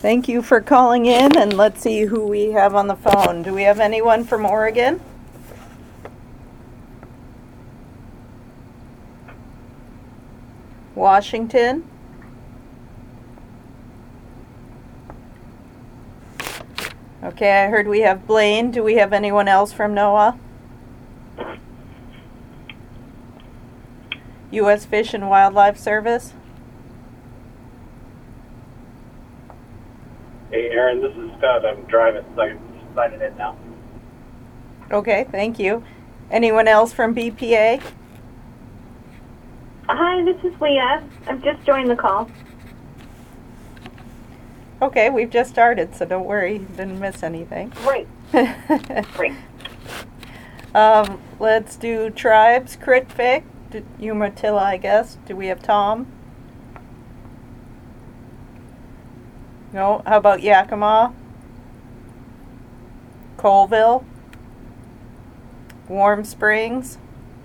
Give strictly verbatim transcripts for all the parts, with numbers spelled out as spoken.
Thank you for calling in, and let's see who we have on the phone. Do we have anyone from Oregon? Washington? Okay, I heard we have Blaine. Do we have anyone else from NOAA? U S Fish and Wildlife Service? Hey, Aaron, this is Scott. I'm driving, so I can sign it in now. Okay, thank you. Anyone else from B P A? Hi, this is Leah. I've just joined the call. Okay, we've just started, so don't worry, you didn't miss anything. Great. Great. Um, let's do Tribes, Critfic, Umatilla, I guess. Do we have Tom? No? How about Yakima? Colville? Warm Springs?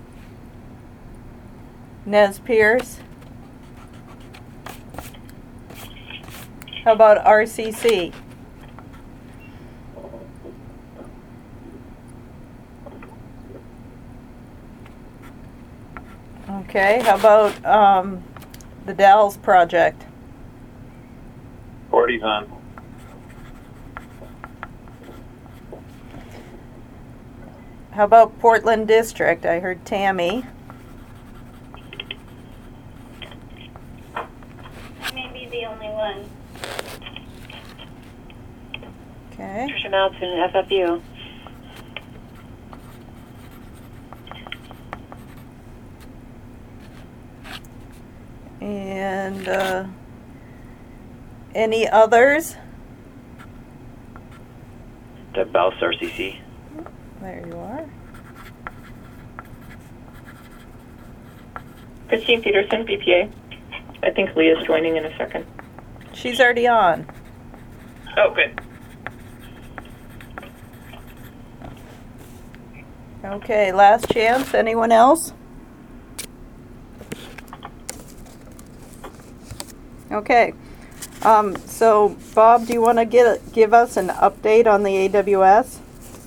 Nez Perce? How about R C C? Okay, how about um, the Dalles Project? forty's on. How about Portland District? I heard Tammy. I may be the only one. Okay. Trisha Malton, F F U. And uh, any others? The Bouse R C C. There you are. Christine Peterson, B P A. I think Leah's joining in a second. She's already on. Oh, good. Okay, last chance. Anyone else? Okay. Um, so, Bob, do you want to get give us an update on the A W S?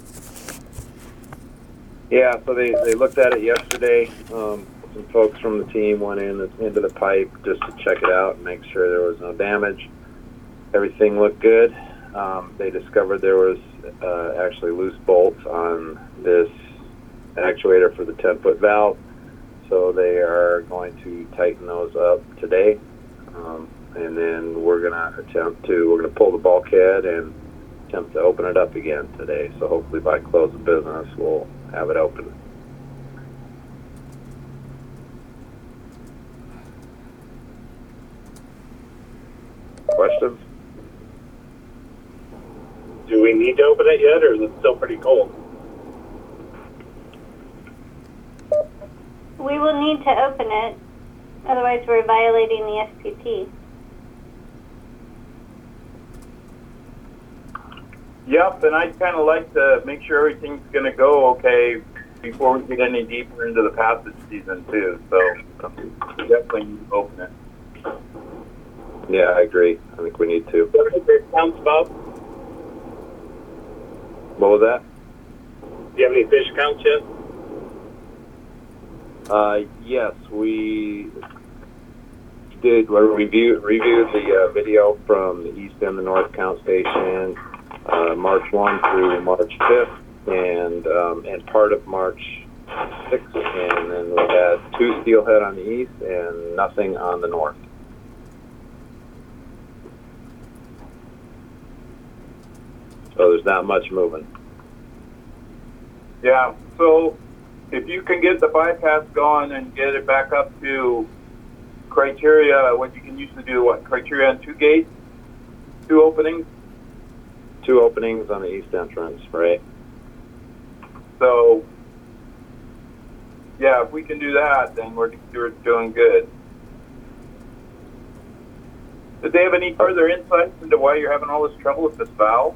Yeah, so they, they looked at it yesterday. Um, some folks from the team went in into the pipe just to check it out and make sure there was no damage. Everything looked good. Um, they discovered there was uh, actually loose bolts on this actuator for the ten-foot valve, so they are going to tighten those up today. Um, and then we're going to attempt to, we're going to pull the bulkhead and attempt to open it up again today. So hopefully by close of business, we'll have it open. Questions? Do we need to open it yet, or is it still pretty cold? We will need to open it, otherwise we're violating the S P P. Yep, and I'd kind of like to make sure everything's going to go okay before we get any deeper into the passage season, too. So we definitely need to open it. Yeah, I agree. I think we need to. Do you have any fish counts, Bob? What was that? Do you have any fish counts yet? Uh, yes, we did we reviewed reviewed the uh, video from the east and the north count station, uh, March first through March fifth, and um, and part of March sixth, and then we had two steelhead on the east and nothing on the north. So there's not much moving. Yeah, so if you can get the bypass going and get it back up to criteria, what you can usually do, what, criteria on two gates, two openings? Two openings on the east entrance, right? So, yeah, if we can do that, then we're, we're doing good. Did they have any further insights into why you're having all this trouble with this valve?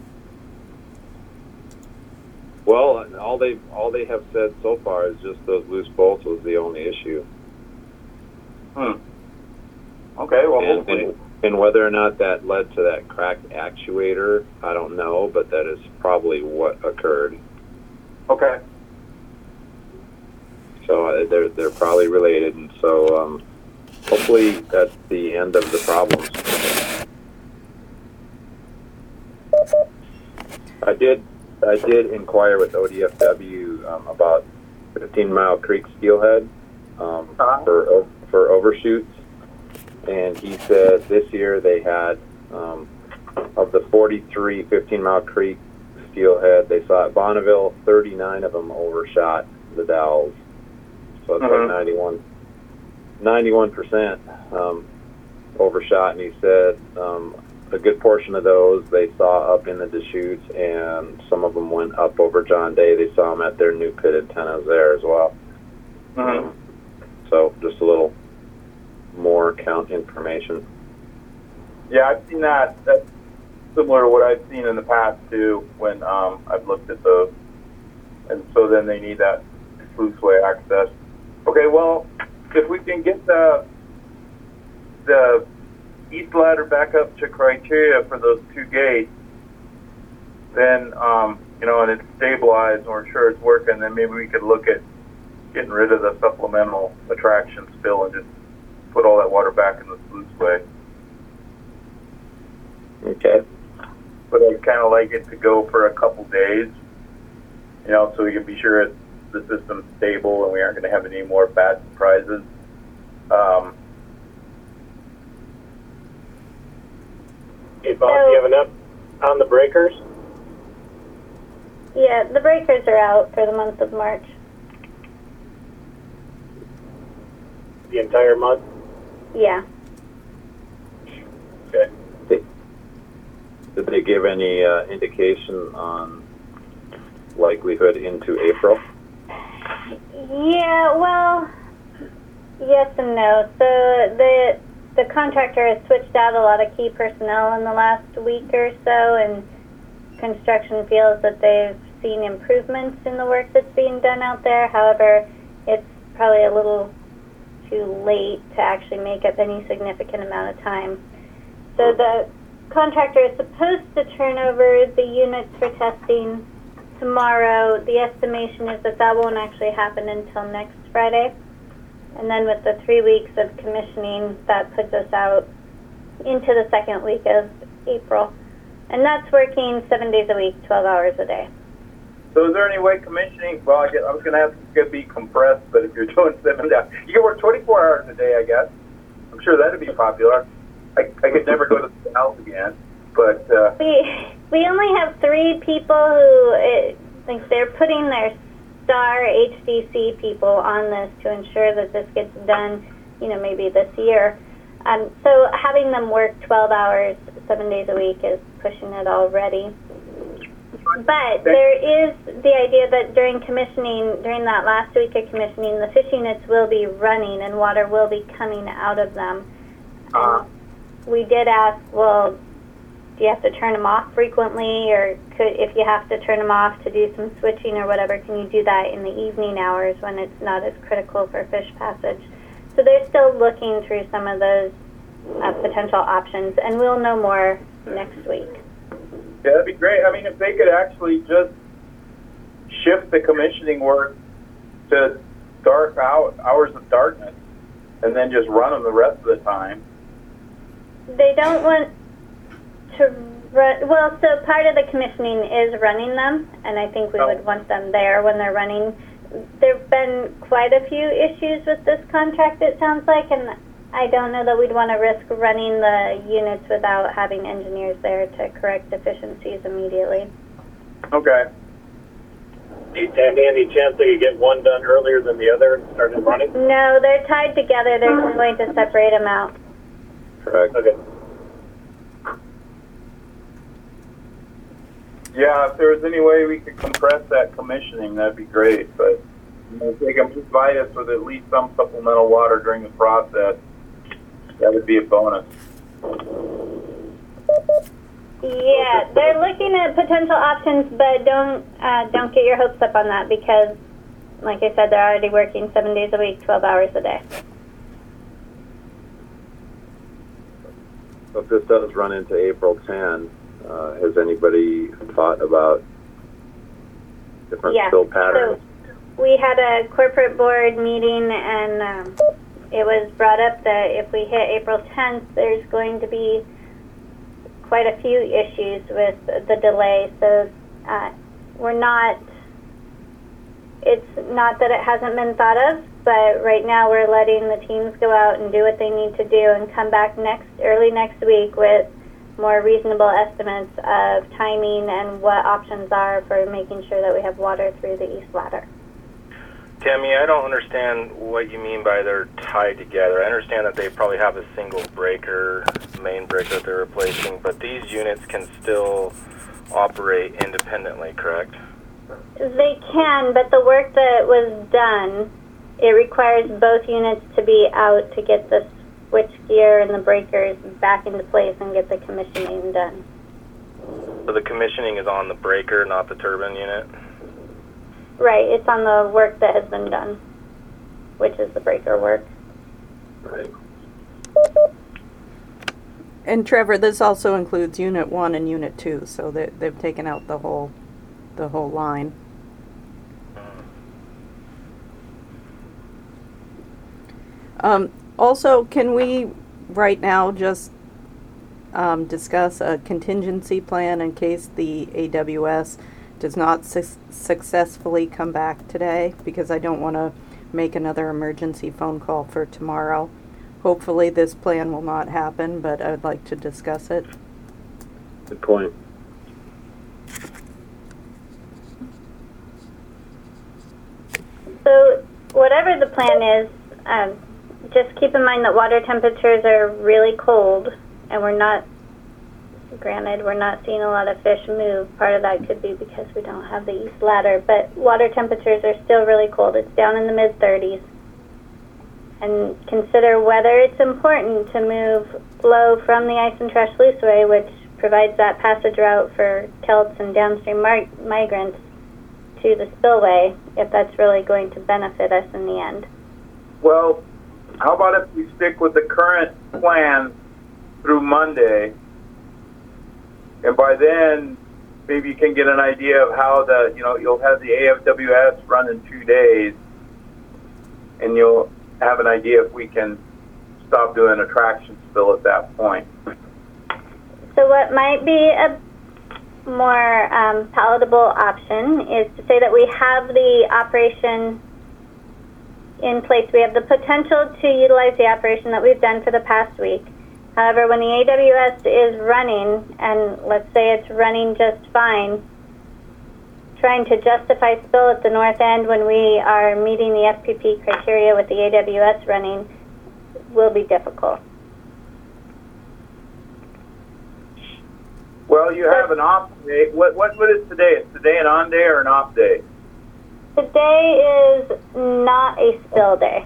Well, all they all they have said so far is just those loose bolts was the only issue. Hmm. Okay, well, And, hopefully. and, And whether or not that led to that cracked actuator, I don't know, but that is probably what occurred. Okay. So uh, they're they're probably related, and so um, hopefully that's the end of the problems. I did I did inquire with O D F W um, about fifteen Mile Creek Steelhead um, Uh-huh. for for overshoots, and he said this year they had um, of the forty-three fifteen Mile Creek Steelhead, they saw at Bonneville thirty-nine of them overshot the dowels. So it's Mhm. like ninety-one, ninety-one percent um, overshot, and he said um, a good portion of those they saw up in the Deschutes, and some of them went up over John Day. They saw them at their new pit antennas there as well. Mm-hmm. So just a little more count information. Yeah, I've seen that. That's similar to what I've seen in the past too, when um, I've looked at those. And so then they need that sluiceway access. Okay, well, if we can get the the east ladder back up to criteria for those two gates, then um, you know, and it's stabilized, and we're sure it's working, then maybe we could look at getting rid of the supplemental attraction spill and just put all that water back in the sluiceway. Okay. But I'd kind of like it to go for a couple days, you know, so we can be sure it's, the system's stable and we aren't going to have any more bad surprises. Um, Hey, Bob, do you have enough on the breakers? Yeah, the breakers are out for the month of March. The entire month? Yeah. Okay. Did they give any uh, indication on likelihood into April? Yeah, well, yes and no. So the the contractor has switched out a lot of key personnel in the last week or so, and construction feels that they've seen improvements in the work that's being done out there. However, it's probably a little too late to actually make up any significant amount of time. So the contractor is supposed to turn over the units for testing tomorrow. The estimation is that that won't actually happen until next Friday. And then with the three weeks of commissioning, that puts us out into the second week of April. And that's working seven days a week, twelve hours a day. so is there any way commissioning, well, I, guess, I was going to ask if it could be compressed, but if you're doing seven days, you can work twenty-four hours a day, I guess. I'm sure that would be popular. I, I could never go to the house again, but uh, We we only have three people who it, think they're putting their star H D C people on this to ensure that this gets done, you know, maybe this year. Um, so having them work twelve hours, seven days a week is pushing it already. But there is the idea that during commissioning, during that last week of commissioning, the fish units will be running and water will be coming out of them. uh, We did ask, well, do you have to turn them off frequently, or could, if you have to turn them off to do some switching or whatever, can you do that in the evening hours when it's not as critical for fish passage? So they're still looking through some of those uh, potential options, and we'll know more next week. yeah, that'd be great. I mean, if they could actually just shift the commissioning work to dark hour, hours of darkness and then just run them the rest of the time. They don't want to run, well, so part of the commissioning is running them, and I think we Oh. would want them there when they're running. There have been quite a few issues with this contract, it sounds like, and I don't know that we'd want to risk running the units without having engineers there to correct deficiencies immediately. Okay. And any chance they could get one done earlier than the other and started running? No, they're tied together. They're going to separate them out. Correct. Okay. Yeah, if there was any way we could compress that commissioning, that'd be great. But you know, if they can provide us with at least some supplemental water during the process, that would be a bonus. Yeah, they're looking at potential options, but don't uh, don't get your hopes up on that because, like I said, they're already working seven days a week, twelve hours a day. if this does run into April tenth, uh, has anybody thought about different Yeah, spill patterns? So we had a corporate board meeting, and um, it was brought up that if we hit April tenth, there's going to be quite a few issues with the delay. So uh, we're not, it's not that it hasn't been thought of, but right now we're letting the teams go out and do what they need to do and come back next early next week with more reasonable estimates of timing and what options are for making sure that we have water through the East Ladder. Tammy, I don't understand what you mean by they're tied together. I understand that they probably have a single breaker, main breaker that they're replacing, but these units can still operate independently, correct? They can, but the work that was done, it requires both units to be out to get the switch gear and the breakers back into place and get the commissioning done. So the commissioning is on the breaker, not the turbine unit? Right, it's on the work that has been done, which is the breaker work. Right. And Trevor, this also includes Unit One and Unit Two, so they, they've taken out the whole, the whole line. Um, also, can we right now just um, discuss a contingency plan in case the A W S does not su- successfully come back today? Because I don't want to make another emergency phone call for tomorrow. Hopefully this plan will not happen, but I would like to discuss it. Good point. So whatever the plan is, um, just keep in mind that water temperatures are really cold, and we're not, granted, we're not seeing a lot of fish move. Part of that could be because we don't have the East Ladder, but water temperatures are still really cold. It's down in the mid thirties. And consider whether it's important to move flow from the ice and trash sluiceway, which provides that passage route for kelps and downstream mar- migrants, to the spillway, if that's really going to benefit us in the end. Well, how about if we stick with the current plan through Monday, and by then maybe you can get an idea of how the, you know, you'll have the A F W S run in two days, and you'll have an idea if we can stop doing a traction spill at that point. So what might be a more um, palatable option is to say that we have the operation in place. We have the potential to utilize the operation that we've done for the past week. However, when the A W S is running, and let's say it's running just fine, trying to justify spill at the north end when we are meeting the F P P criteria with the A W S running will be difficult. Well, you have an off day. What, what, what is today? Is today an on day or an off day? Today is not a spill day.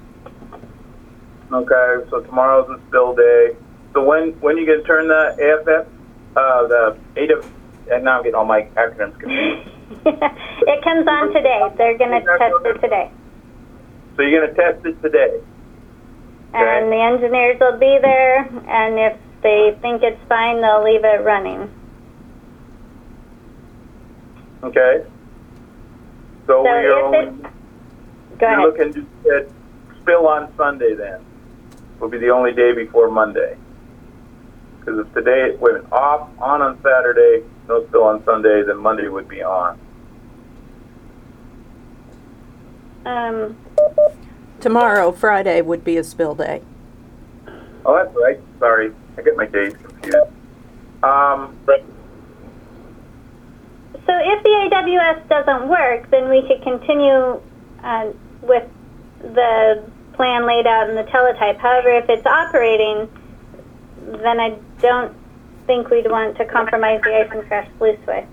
Okay, so tomorrow's a spill day. So when when you going to turn the A F F, uh, the A W S, and now I'm getting all my acronyms confused. It comes on today. They're going to test it today. So you're going to test it today? And the engineers will be there, and if they think it's fine, they'll leave it running. Okay. So, So we are if only, it, go you're ahead. looking to at spill on Sunday then. Will be the only day before Monday. Because if today, wait a minute, off, on on Saturday, no spill on Sunday, then Monday would be on. Um, Tomorrow, Friday, would be a spill day. Oh, that's right. Sorry. I get my days confused. Um, so if the A W S doesn't work, then we could continue uh, with the plan laid out in the teletype. However, if it's operating, then I don't think we'd want to compromise the ice and trash sluiceway.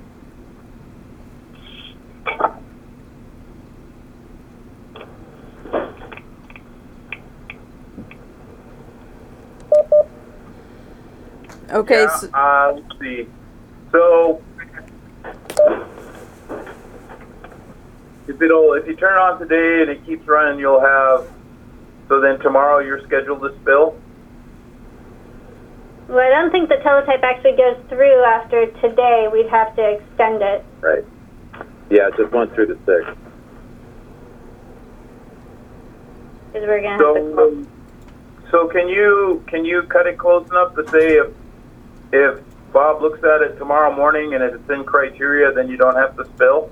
Okay, yeah, so, uh, let's see. So, if it'll, if you turn it on today and it keeps running, you'll have, so then tomorrow you're scheduled to spill? Well, I don't think the teletype actually goes through after today. We'd have to extend it. Right. Yeah, it just went through the sixth. Because we're going to have to close. So, so can you can you cut it close enough to say if if Bob looks at it tomorrow morning and it's in criteria, then you don't have to spill?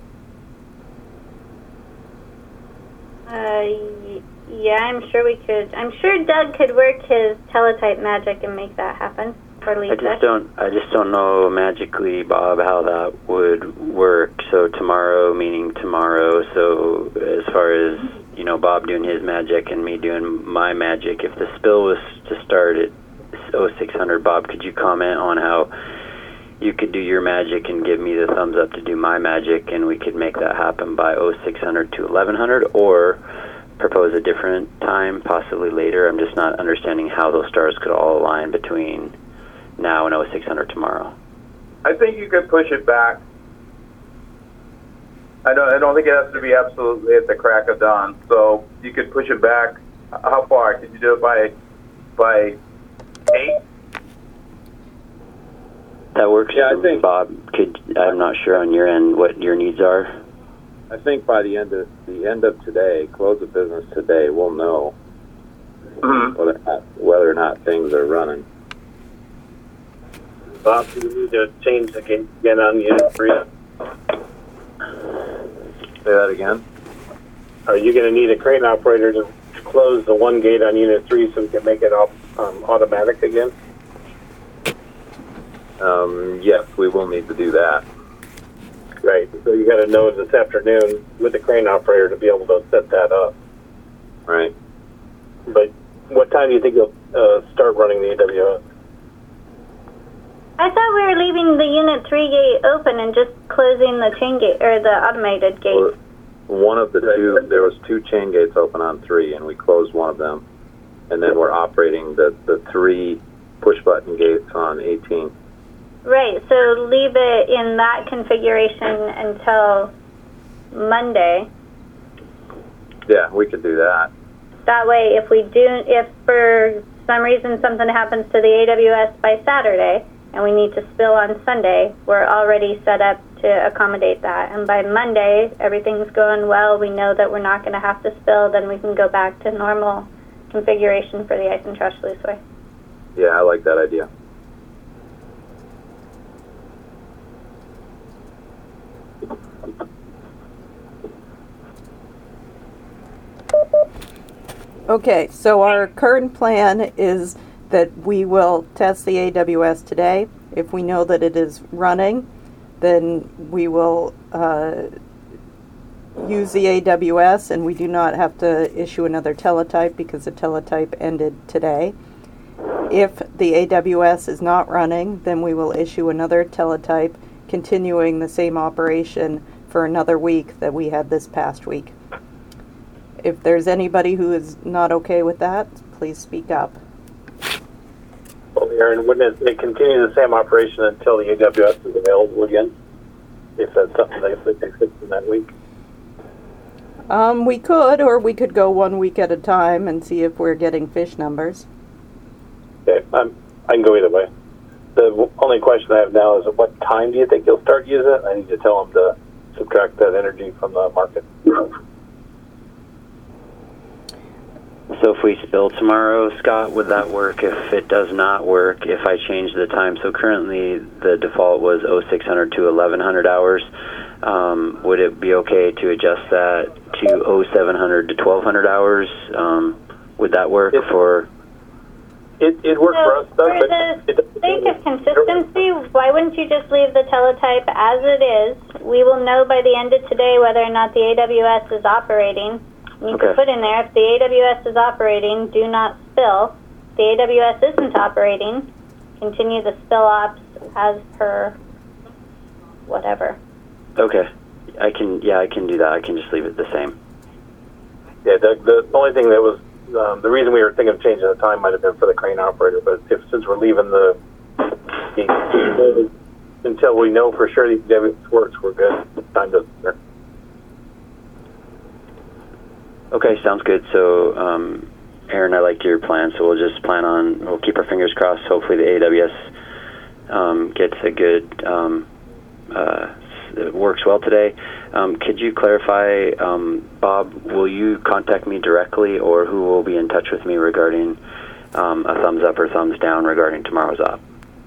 Uh, y- yeah, I'm sure we could. I'm sure Doug could work his teletype magic and make that happen. Or I Lisa. just don't. I just don't know magically, Bob, how that would work. So tomorrow, meaning tomorrow. So as far as you know, Bob doing his magic and me doing my magic. If the spill was to start at oh six hundred, Bob, could you comment on how you could do your magic and give me the thumbs up to do my magic, and we could make that happen by oh six hundred to eleven hundred, or propose a different time, possibly later? I'm just not understanding how those stars could all align between now and oh six hundred tomorrow. I think you could push it back. I don't. I don't think it has to be absolutely at the crack of dawn. So you could push it back. How far? Could you do it by by eight? That works. Yeah, I for think- Bob. Could I'm not sure on your end what your needs are. I think by the end of the end of today, close of business today, we'll know Mm-hmm. whether or not, whether or not things are running. Bob, do you need to change the gate again on unit three? Say that again. Are you going to need a crane operator to close the one gate on unit three so we can make it all, um, automatic again? Um, yes, we will need to do that. Right. So you got to know this afternoon with the crane operator to be able to set that up. Right. But what time do you think you'll uh, start running the A W S? I thought we were leaving the Unit three gate open and just closing the chain gate, or the automated gate. Well, one of the two, there was two chain gates open on three, and we closed one of them, and then we're operating the the three push button gates on eighteen. Right, so leave it in that configuration until Monday. Yeah, we could do that. That way, if we do, if for some reason something happens to the A W S by Saturday and we need to spill on Sunday, we're already set up to accommodate that. And by Monday, everything's going well, we know that we're not going to have to spill, then we can go back to normal configuration for the ice and trash sluiceway. Yeah, I like that idea. Okay, so our current plan is that we will test the A W S today. If we know that it is running, then we will uh, use the A W S, and we do not have to issue another teletype because the teletype ended today. If the A W S is not running, then we will issue another teletype, continuing the same operation for another week that we had this past week. If there's anybody who is not okay with that, please speak up. Well, Aaron, wouldn't it, it continue the same operation until the A W S is available again? If that's something that they can fix in that week? Um, we could, or we could go one week at a time and see if we're getting fish numbers. Okay, I'm, I can go either way. The w- only question I have now is at what time do you think you'll start using it? I need to tell them to subtract that energy from the market. So if we spill tomorrow, Scott, would that work? If it does not work, if I change the time, so currently the default was oh six hundred to eleven hundred hours, um, would it be okay to adjust that to oh seven hundred to twelve hundred hours? Um, would that work It- for... It it worked for us, So, though, for but the it, sake of consistency, why wouldn't you just leave the teletype as it is? We will know by the end of today whether or not the A W S is operating. You Okay. can put in there, if the A W S is operating, do not spill. If the A W S isn't operating, continue the spill ops as per whatever. Okay. I can, yeah, I can do that. I can just leave it the same. yeah, Doug, the only thing that was um, the reason we were thinking of changing the time might have been for the crane operator, but if since we're leaving the, the until we know for sure the A W S works, we're good. Time doesn't matter. Okay, sounds good. So, um, Aaron, I like your plan, so we'll just plan on, we'll keep our fingers crossed. Hopefully the A W S um, gets a good, um, uh, it works well today. Um, could you clarify, um, Bob, will you contact me directly, or who will be in touch with me regarding um, a thumbs up or thumbs down regarding tomorrow's op?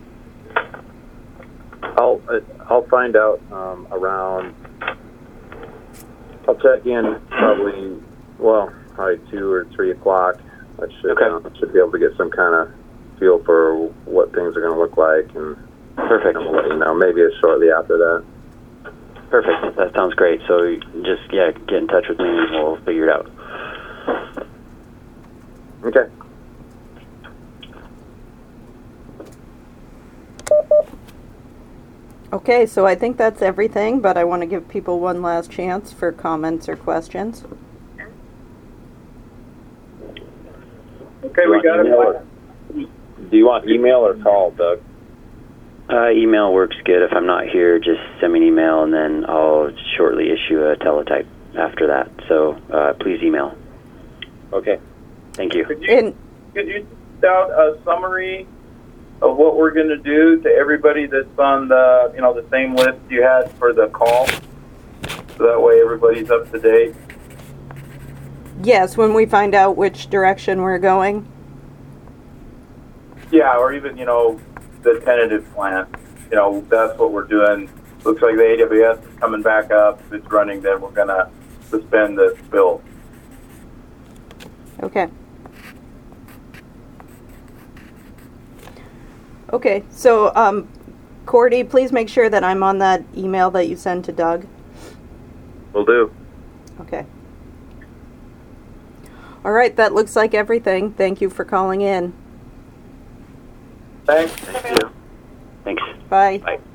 I'll I'll find out um, around. I'll check in probably well probably two or three o'clock. I should Okay. um, should be able to get some kind of feel for what things are going to look like, and Perfect. I'll let you know. Maybe shortly after that. Perfect. That sounds great. So just, yeah, get in touch with me and we'll figure it out. Okay. Okay, so I think that's everything, but I want to give people one last chance for comments or questions. Okay, we got it. Do you want email or call, Doug? Uh, email works good. If I'm not here, just send me an email and then I'll shortly issue a teletype after that. So uh, please email. Okay. Thank you. Could you, And could you send out a summary of what we're going to do to everybody that's on the, you know, the same list you had for the call? So that way everybody's up to date. yes, when we find out which direction we're going. Yeah, or even, you know, the tentative plan. You know, that's what we're doing. Looks like the A W S is coming back up. If it's running, then we're going to suspend the build. Okay. Okay, so um, Cordy, please make sure that I'm on that email that you send to Doug. Will do. Okay. All right, that looks like everything. Thank you for calling in. Thanks. Thank you. Thanks. Bye. Bye.